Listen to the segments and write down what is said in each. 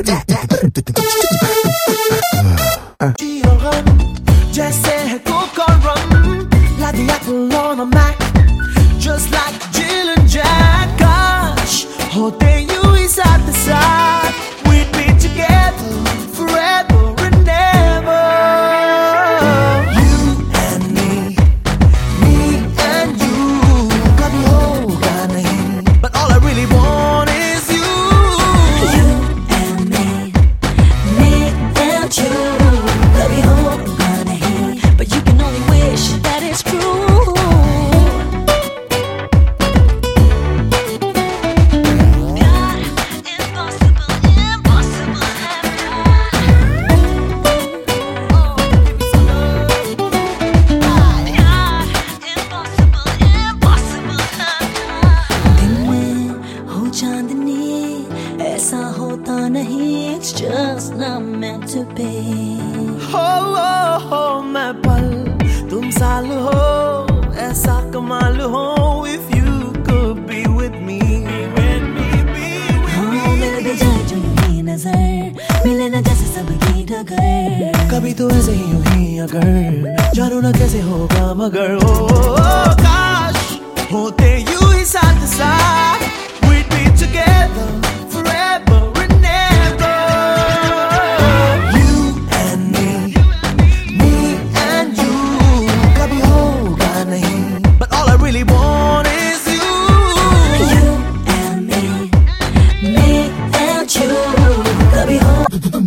जैसे है कोक और रम, like the apple on a Mac, just like Jill and Jack. Gosh, होते यूं ही साथ साथ, we'd be together forever and ever. You and me and you, कभी होगा नहीं, but all I really want is you. You and me and you, कभी होगा नहीं, but you can only wish that it's true. ऐसा होता नहीं, it's just not meant to be. हो मैं पल तुम साल हो, ऐसा कमाल हो. If you could be with me, हाँ मिल भी जाए जो यूं ही नजर, मिले ना जैसे सबकी ठगर. कभी तो ऐसे ही यूं ही अगर, जानो ना कैसे होगा मगर. काश होते यूं ही साथ साथ, we'd be together forever and ever. You and me and you, कभी होगा नहीं, but all I really want is you. You and me and you, कभी हो.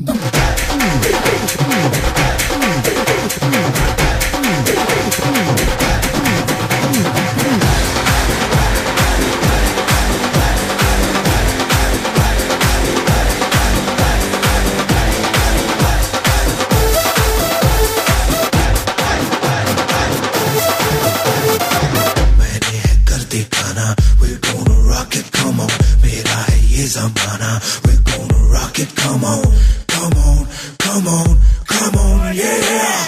We're gonna rock it, come on. मेरा है ये ज़माना. We're gonna rock it, come on, come on, come on, come on, yeah.